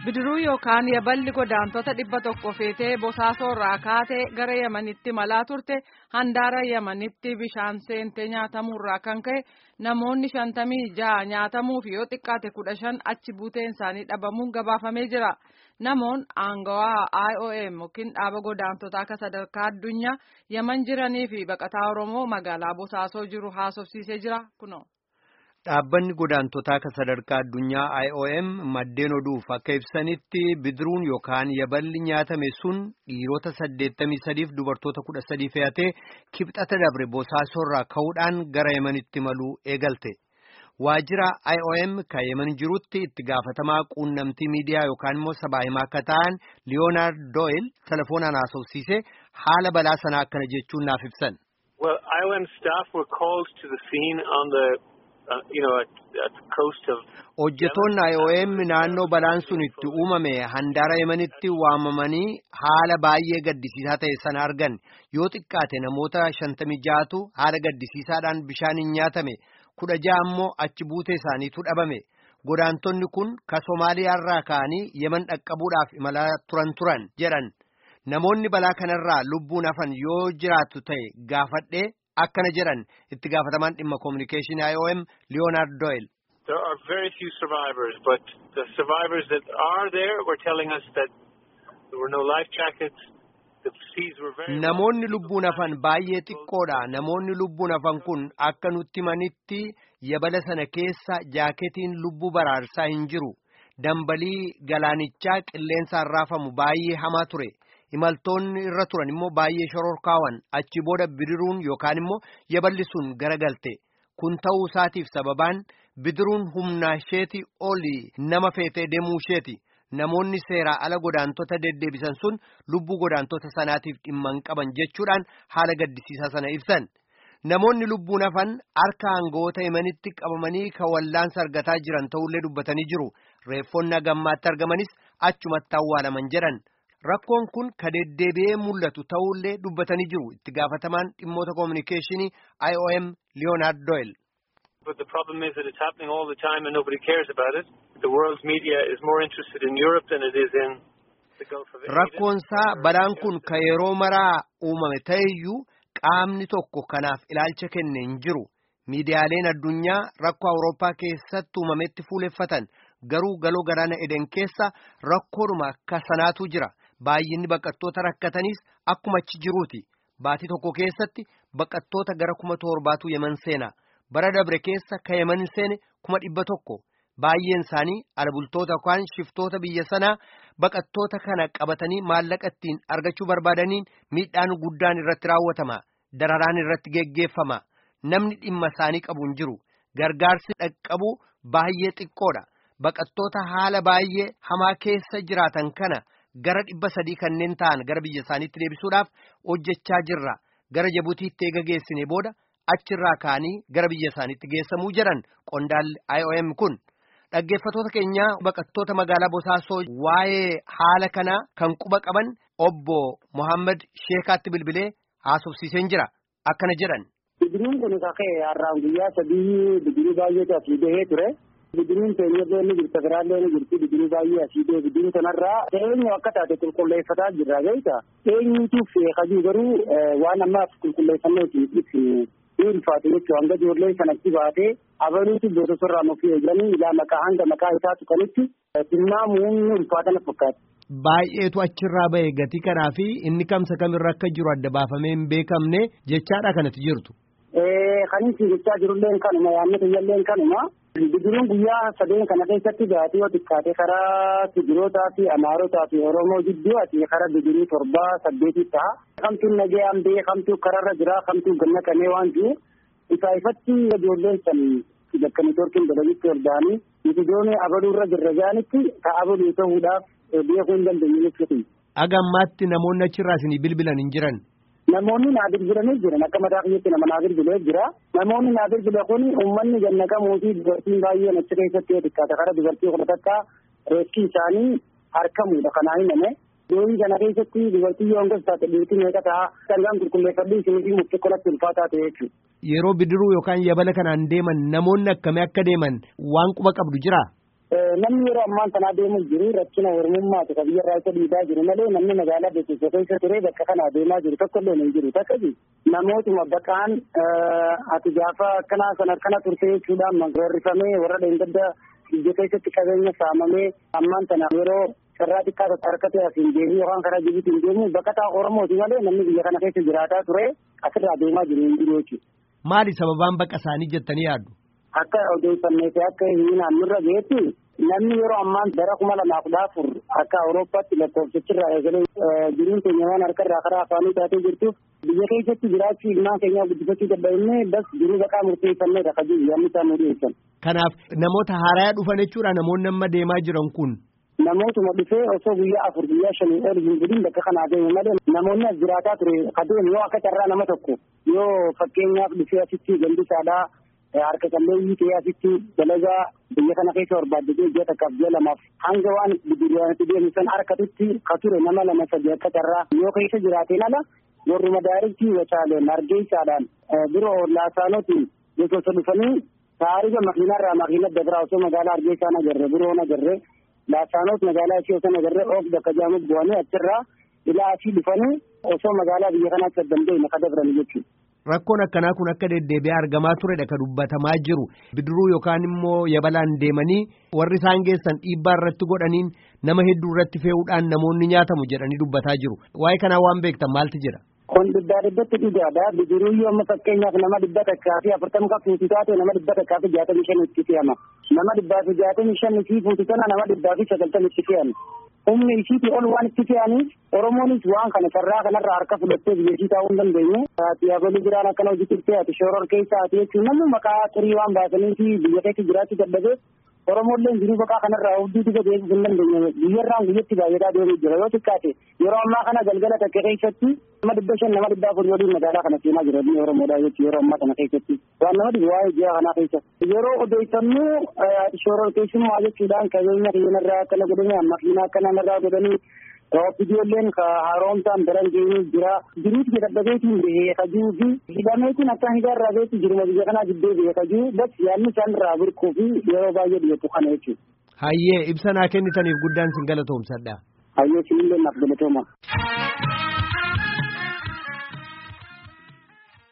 Bidiruu yookaan yaballi godaantota 100 feetee Bosaasorraa kaatee gara Yamanitti malaa turte handaara Yamanitti bishaan seentee nyaatamurraa kan ka'e namoonni 56 nyaatamuuf yoo xiqqaate 15 achi buuteen isaanii dhabamuun gabaafamee jira. Namoonni aangawaa IOM yookiin dhaaba godaantotaa akka sadarkaa addunyaa Yaman jiranii fi baqataa Oromoo magaalaa Bosaasoo jiru haasofsiisee jira kunoo. Dhaabbanni godaantotaa akka sadarkaa addunyaa IOM maddeen oduuf akka ibsanitti bidiruun yookaan yaballi nyaatame sun dhiirota 83 fi dubartoota 13 fe'atee kibxata dabre Bosaasorraa ka'uudhaan gara Yemanitti maluu eegalte. Waajjira IOM kan Yemen jirutti itti gaafatamaa quunnamtii miidiyaa yookaan immoo sabaa himaa akka ta'an Leonard Doyle telefoonaan haasofsiisee haala balaa sanaa akkana jechuun naaf ibsan. Well, IOM staff were called to the scene on the at the coast of Hojjetoonni IOM naannoo balaan sun itti uumame handaara Yemanitti waamamanii haala baay'ee gaddisiisaa ta'e sana argan. Yoo xiqqaate namoota 56tu haala gaddisiisaadhaan bishaaniin nyaatame, 16 ammoo achi buutee isaaniitu dhabame. Godaantonni kun ka Somaaliyaarraa ka'anii Yemen dhaqqabuudhaaf imalaa turan jedhan. Namoonni balaa kanarraa lubbuun hafan yoo jiraatu ta'e gaafadhee akkana jedhan itti gaafatamaan dhimma communication IOM Leonard Doyle. There are very few survivors, but the survivors that are there were telling us that there were no life jackets. The seas were very Namoonni lubbuun hafan baay'ee xiqqoodha. Namoonni lubbuun hafan kun akka nutti manitti yabala sana keessa jaaketiin lubbuu baraarsaa hin jiru. Dambalii galaanichaa qilleensaan raafamu baay'ee hamaa ture. Imaltoonni irra turan immoo baay'ee shororkaawan achi booda bidiruun yookaan immoo yaballi sun garagalte. Kun ta'uu isaatiif sababaan bidiruun humnaa isheeti oli nama feetee deemuu isheeti. Namoonni seeraa ala godaantota deddeebisan sun lubbuu godaantota sanaatiif dhimma hin qaban jechuudhaan haala gaddisiisaa sana ibsan. Namoonni lubbuun hafan harka aangawoota Yemanitti qabamanii kan wallaansa argataa jiran ta'ullee dubbatanii jiru. Reeffonni gammaatti argamanis achumatti awwaalaman jedhan. Rakkoon kun ka deddeebi'ee mul'atu ta'ullee dubbatanii jiru. Itti gaafatamaan dhimmoota communicationii IOM Leonard Doyle. But the problem is that it's happening all the time and nobody cares about it. The world's media is more interested in Europe than it is in the Gulf of Aden. Rakkoonsaa balaan kun ka yeroo maraa uumame ta'eyyuu qaamni tokko kanaaf ilaalcha kenne hin jiru. Miidiyaaleen addunyaa rakkoo Awurooppaa keessatti uumametti fuuleffatan garuu galoo galaana Eden keessa rakkoodhuma akka sanaatu jira. Baay'inni baqattoota rakkatanis akkuma achi jiruuti. Baatii tokko keessatti baqattoota gara 7,000tu Yemen seena. Bara dabre keessa ka Yemen seene 100,000. Baay'een isaanii alabultoota yookaan shiftoota biyya sanaa baqattoota kana qabatanii maallaqa ittiin argachuu barbaadaniin miidhaan guddaan irratti raawwatama. Dararaan irratti geggeeffama. Namni dhimma isaanii qabu hin jiru. Gargaarsi dhaqqabu baay'ee xiqqoodha. Baqattoota haala baay'ee hamaa keessa jiraatan kana gara 300 kanneen ta'an gara biyya isaaniitti deebisuudhaaf hojjechaa jirra. Gara Jibuutiitti eega geessine booda achirraa ka'anii gara biyya isaaniitti geessamuu jedhan qondaalli IOM kun. Dhaggeeffattoota keenya baqattoota magaalaa Bosaasoo waa'ee haala kanaa kan quba qaban obbo Mohaammed Sheekaatti bilbilee haasofsiiseen jira. Akkana jedhan. Bidiruun kun kakee har'aan guyyaa 3 bidiruu baay'eetu asii bahee ture. Bidiruun teenyee ni jirti, biraallee ni jirti. Bidiruu baay'ee asii bahee bidiruun kanarraa eenyu akka taate qulqulleeffataa jirra beekta. Eenyuutuuf kajuu garuu waan ammaaf qulqulleeffannoo isin ibsinu ni ulfaatu jechuudha. Hanga ijoollee sanatti baatee abaluutu Bosasorraa mufii eeganii ilaa maqaa hanga maqaa isaa tuqanitti tilmaamuun ni ulfaatana fakkaata. Baay'eetu achirraa ba'e gatii kanaa fi inni kamsa kamirra akka jiru adda baafamee hin beekamne jechaadha kanatti jirtu. Kan isin jechaa jirulleen kanuma yaadni tayyaalleen kanuma. Bidiruun guyyaa 3 kana keessatti baatee yoo xiqqaate karaa Tigirootaa fi Amaarotaa fi Oromoo jidduu ati karaa bidiruu 7-8 ta'a. Kamtuun nagayaan bee kamtuu kararra jira kamtuu ganna kanee waan jiru isaa ifatti ijoolleen san bakka niitoorkiin dalagitti hordaanii ijoollee abaluurra jirra jaanitti ka abaluu ta'uudhaaf beekuu hin dandeenye jechuudha. Agammaatti namoonni achirraa isinii bilbilan hin jiran. Namoonni naa bilbilanii jiran akka mataa kiyyaatti nama naa bilbilee jira. Namoonni naa bilbile kun uummanni gannaqamuuti dubartiin baay'een achi keessatti xiqqaata karaa dubartii kudha takka reeskii isaanii harkamuudha kanaa himame. Doonii kana keessatti dubartii yoo hangas taate dhiirtii meeqa ta'a sangaan qulqulleeffadhii isinii fi murtii qolatti ulfaataa ta'e jechuudha. Yeroo bidiruu yookaan yabala kanaan deeman namoonni akkamii akka deeman waan quba qabdu jira? namni yeroo ammaan tanaa deemu jiru rakkina Oromummaati ka biyyarraa isa dhiibaa jiru malee namni magaalaa beeksisa keessa ture bakka kana deemaa jiru tokko illee hin jiru takkasi namootuma baqaan ati gaafa akkana turte jechuudhaan magorrifamee warra dheengadda biyya keessatti qabeenya saamamee ammaan tana yeroo carraa xiqqaa harkatee asiin deemu yookaan karaa Jibuutiin deemu baqataa Oromooti malee namni biyya kana keessa jiraataa ture asirraa deemaa jiru hin jiru jechuudha. Maali sababaan baqa isaanii jettanii yaaddu? Akka odeeffannee fi akka himinaan nurra geetti namni yeroo ammaan bara 2014 akka Awurooppaatti lakkoofsichirraa eegalee jiruun keenya waan harkarraa karaa afaanii taatee jirtuuf biyya keessatti jiraachuu ilmaan keenyaa guddifachuu dadhabnee bas jiruu baqaa murteeffannee rafa jiru yammuu isaa nu dhiyeessan. Kanaaf namoota haaraa dhufan jechuudha namoonni amma deemaa jiran kun. Namootuma dhufee osoo guyyaa 4 guyyaa 5 ol hin gudin bakka kanaa deemu malee namoonni as jiraataa ture adeemu yoo akka carraa nama tokko yoo fakkeenyaaf dhufee asitti gandisaadhaa harka qalleeyyii ta'ee asitti dalagaa biyya kana keessa barbaaddatee ji'a takkaaf ji'a lamaaf hanga waan bidiriyyaanitti deemisan harkatutti ka ture nama 2-3 akka carraa yoo keessa jiraateen ala warruma daariktii wacaaleen argeessaadhaan biroo laasaanotiin gosoota dhufanii taarifa makiinarraa makiina dabraa osoo magaalaa argeessaan agarre biroon agarre laasaanoot magaalaa ishee osoo agarre of bakka jaamuuf bu'anii achirraa ilaa asii dhufanii osoo magaalaa biyya kanaatti addamdee maka dabran jechuudha. Rakkoon akkanaa kun akka deddeebi'ee argamaa turedha kan dubbatamaa jiru bidiruu yookaan immoo yabalaan deemanii warri isaan geessan dhiibbaa irratti godhaniin nama hedduu irratti fe'uudhaan namoonni nyaatamu jedhanii dubbataa jiru. Waa'ee kanaa waan beektan maaltu jira? Kun dhibbatti dhugaadha. Bidiruu yoo amma fakkeenyaaf nama 140 ka fuutu taate nama 165 itti fe'ama. Nama 165 fi fuutu tana nama 190 itti fe'ama. Humni isiitii ol waan itti fe'aniif Oromoonis waan kana carraa kanarraa harka fudhattee biyya isii taa'uu hin dandeenye. Ati abaluu biraan akkana hojii turtee ati shoror keessa ati jechuun namni maqaa xurii waan baasanii fi biyya keessa jiraachuu dadhabee Oromoolleen jiruu baqaa kanarraa hubduu diga deebiif hin dandeenye. Biyyarraan guyyatti baay'ataa deemee jira yoo xiqqaate yeroo ammaa kana galgala takka keessatti nama 500 nama 400 waliin magaalaa kana seenaa jira inni Oromoodha jechuudha yeroo ammaa kana keessatti. Waan nama dhibu waa'ee ji'a kanaa keessa. Yeroo odeeffannoo shoror keessummaa jechuudhaan qabeenya keenyarraa akkana godhanii makiinaa akkana narraa godhanii viidiyoolleen ka haaromsaan daran geenyu jira. Jiruuti dadhabeetiin bahee kajuu fi hidhameetiin akka hidarraa beetti jiruma biyya kanaa giddee bahee kajuu bas yaadni isaan irraa birquu fi yeroo baay'ee dhiyeessu kana jechuudha. Hayyee ibsa naa kennitaniif guddaan sin galatoomsadha. Hayyee sinillee naaf galatooma.